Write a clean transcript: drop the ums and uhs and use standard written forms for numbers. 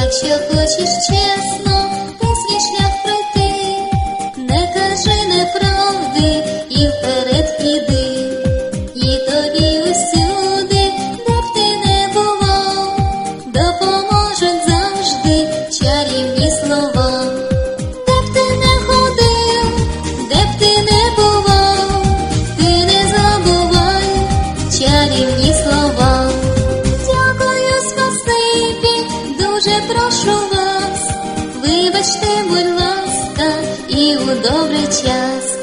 Якщо хочеш чесно, ти свій шлях пройти, не кажи неправди і вперед іди, і тобі усюди, де б ти не бував, допоможуть завжди чарівні слова. Де б ти не ходив, де б ти не бував, ти не забувай чарівні слова. Дякую, спасибі, дуже прошу вас, вибачте, будь ласка, і у добрий час.